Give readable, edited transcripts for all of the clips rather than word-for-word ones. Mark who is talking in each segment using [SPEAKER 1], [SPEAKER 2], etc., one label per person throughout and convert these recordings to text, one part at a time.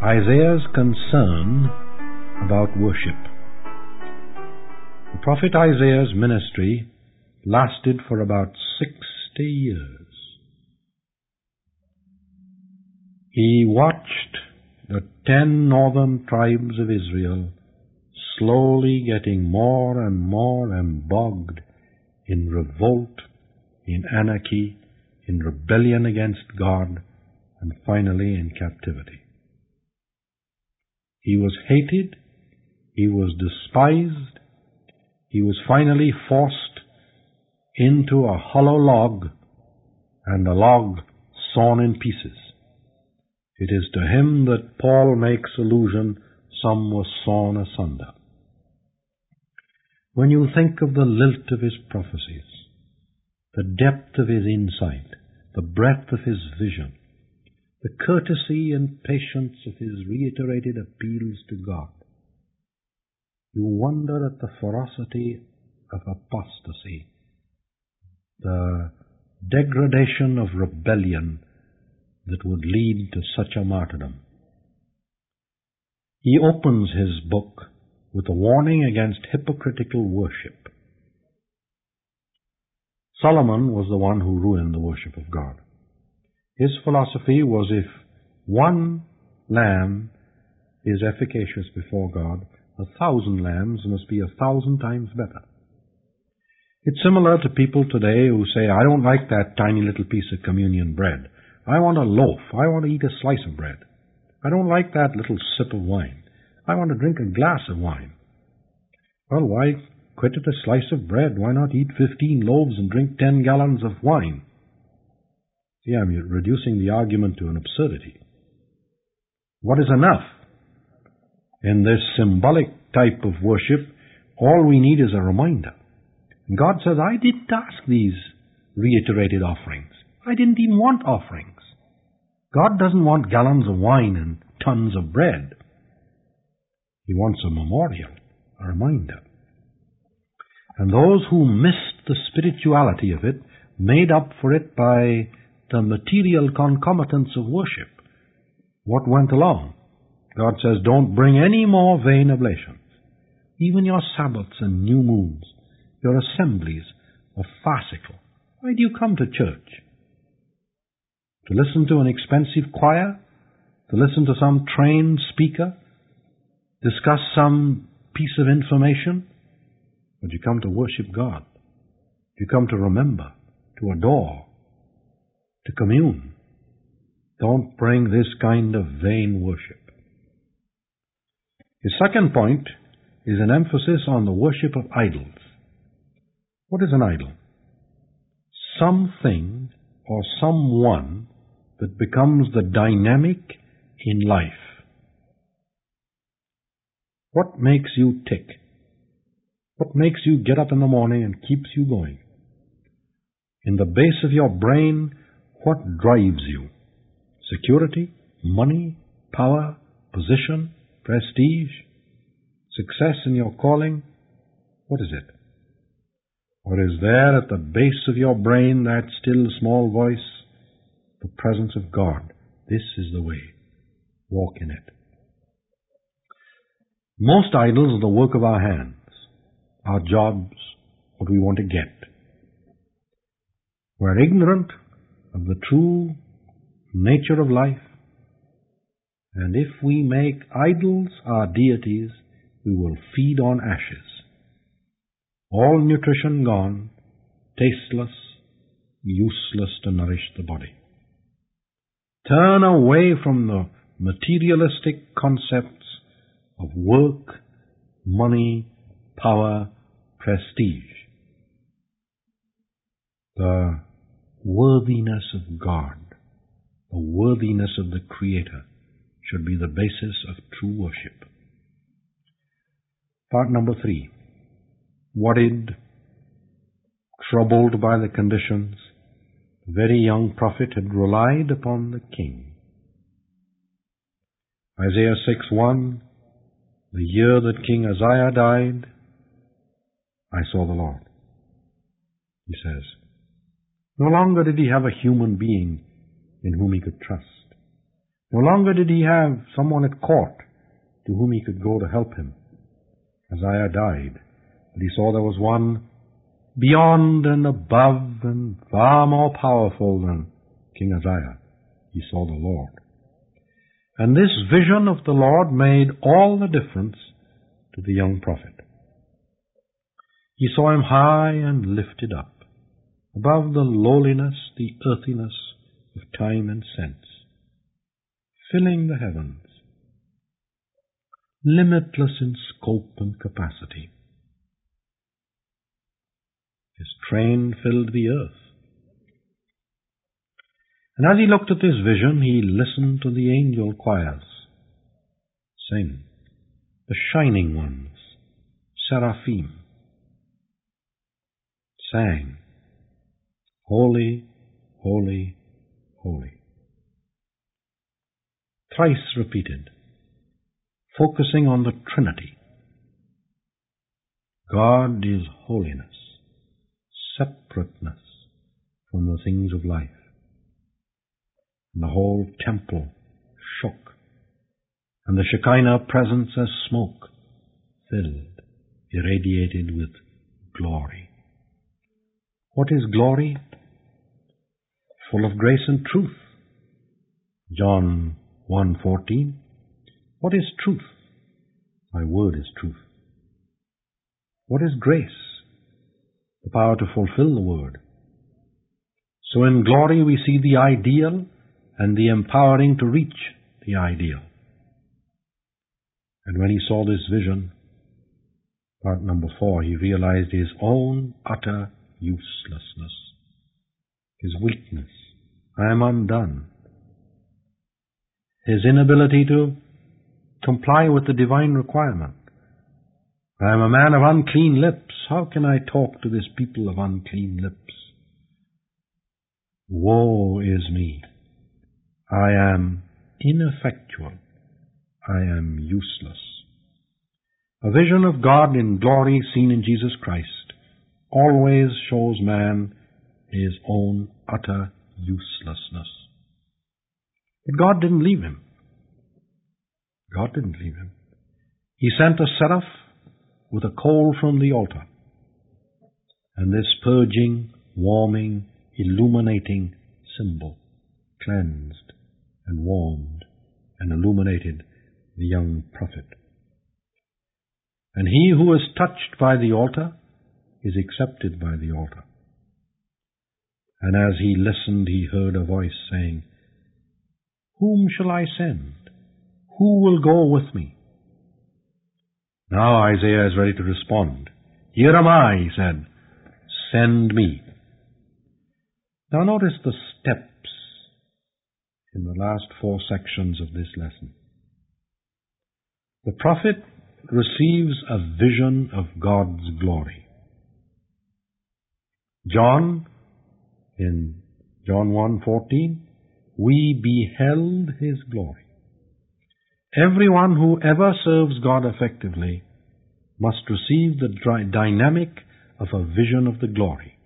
[SPEAKER 1] Isaiah's concern about worship. The prophet Isaiah's ministry lasted for about 60 years. He watched the 10 northern tribes of Israel slowly getting more and more embogged in revolt, in anarchy, in rebellion against God, and finally in captivity. He was hated, he was despised, he was finally forced into a hollow log, and the log sawn in pieces. It is to him that Paul makes allusion, some were sawn asunder. When you think of the lilt of his prophecies, the depth of his insight, the breadth of his vision, the courtesy and patience of his reiterated appeals to God, you wonder at the ferocity of apostasy, the degradation of rebellion that would lead to such a martyrdom. He opens his book with a warning against hypocritical worship. Solomon was the one who ruined the worship of God. His philosophy was, if one lamb is efficacious before God, 1,000 lambs must be 1,000 times better. It's similar to people today who say, I don't like that tiny little piece of communion bread. I want a loaf. I want to eat a slice of bread. I don't like that little sip of wine. I want to drink a glass of wine. Well, why quit at a slice of bread? Why not eat 15 loaves and drink 10 gallons of wine? See, I'm reducing the argument to an absurdity. What is enough? In this symbolic type of worship, all we need is a reminder. And God says, I didn't ask these reiterated offerings. I didn't even want offerings. God doesn't want gallons of wine and tons of bread. He wants a memorial, a reminder. And those who missed the spirituality of it made up for it by the material concomitants of worship. What went along? God says, don't bring any more vain oblations. Even your Sabbaths and new moons, your assemblies are farcical. Why do you come to church? To listen to an expensive choir? To listen to some trained speaker? Discuss some piece of information? But you come to worship God. You come to remember, to adore, to commune. Don't bring this kind of vain worship. His second point is an emphasis on the worship of idols. What is an idol? Something or someone that becomes the dynamic in life. What makes you tick? What makes you get up in the morning and keeps you going? In the base of your brain, what drives you? Security, money, power, position, prestige, success in your calling? What is it? Or is there at the base of your brain that still small voice, the presence of God? This is the way. Walk in it. Most idols are the work of our hands, our jobs, what we want to get. We're ignorant of the true nature of life, and if we make idols our deities, we will feed on ashes. All nutrition gone, tasteless, useless to nourish the body. Turn away from the materialistic concepts of work, money, power, prestige. The worthiness of God, the worthiness of the Creator should be the basis of true worship. Part number 3. Worried, troubled by the conditions, the very young prophet had relied upon the king. Isaiah 6:1, the year that King Uzziah died, I saw the Lord. He says, no longer did he have a human being in whom he could trust. No longer did he have someone at court to whom he could go to help him. Uzziah died, but he saw there was one beyond and above and far more powerful than King Uzziah. He saw the Lord. And this vision of the Lord made all the difference to the young prophet. He saw him high and lifted up, above the lowliness, the earthiness of time and sense, filling the heavens, limitless in scope and capacity. His train filled the earth. And as he looked at this vision, he listened to the angel choirs sing, the shining ones, seraphim, sang, Holy, holy, holy. Thrice repeated, focusing on the Trinity. God is holiness, separateness from the things of life. And the whole temple shook, and the Shekinah presence as smoke filled, irradiated with glory. What is glory? Full of grace and truth. John 1:14. What is truth? Thy word is truth. What is grace? The power to fulfill the word. So in glory we see the ideal and the empowering to reach the ideal. And when he saw this vision, part number 4, he realized his own utter uselessness, his weakness. I am undone. His inability to comply with the divine requirement. I am a man of unclean lips. How can I talk to this people of unclean lips? Woe is me. I am ineffectual. I am useless. A vision of God in glory seen in Jesus Christ always shows man his own utter uselessness. But God didn't leave him. God didn't leave him. He sent a seraph with a coal from the altar. And this purging, warming, illuminating symbol cleansed and warmed and illuminated the young prophet. And he who is touched by the altar is accepted by the altar. And as he listened, he heard a voice saying, Whom shall I send? Who will go with me? Now Isaiah is ready to respond. Here am I, he said. Send me. Now notice the steps in the last 4 sections of this lesson. The prophet receives a vision of God's glory. John, in John 1:14, we beheld his glory. Everyone who ever serves God effectively must receive the dynamic of a vision of the glory.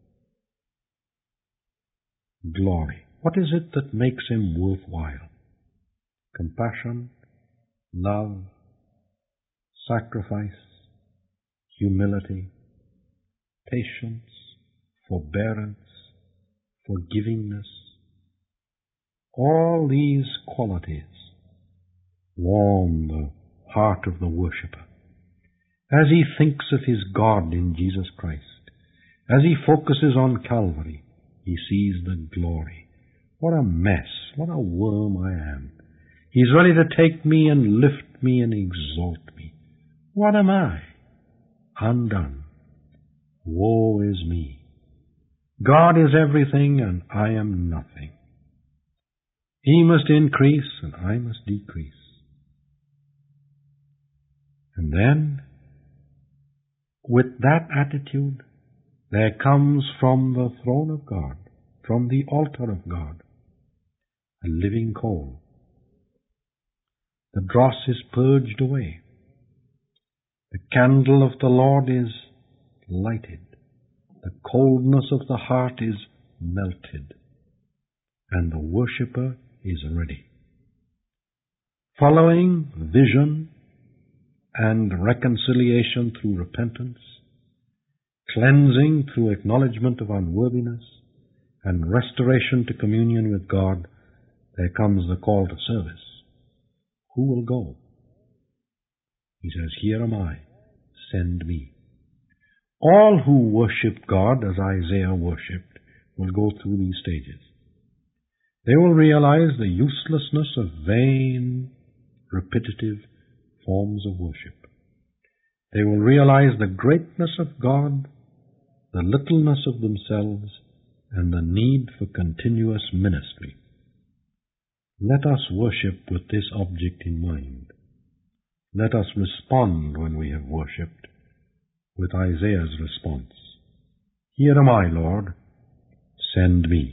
[SPEAKER 1] Glory. What is it that makes him worthwhile? Compassion, love, sacrifice, humility, patience, forbearance, forgivingness. All these qualities warm the heart of the worshipper. As he thinks of his God in Jesus Christ, as he focuses on Calvary, he sees the glory. What a mess, what a worm I am. He's ready to take me and lift me and exalt me. What am I? Undone. Woe is me. God is everything and I am nothing. He must increase and I must decrease. And then, with that attitude, there comes from the throne of God, from the altar of God, a living coal. The dross is purged away. The candle of the Lord is lighted. The coldness of the heart is melted. And the worshipper is ready. following vision and reconciliation through repentance, cleansing through acknowledgement of unworthiness, and restoration to communion with God, there comes the call to service. Who will go? He says, "Here am I, send me." All who worship God as Isaiah worshipped will go through these stages. They will realize the uselessness of vain, repetitive forms of worship. They will realize the greatness of God, the littleness of themselves, and the need for continuous ministry. Let us worship with this object in mind. Let us respond when we have worshipped with Isaiah's response. "Here am I, Lord, send me."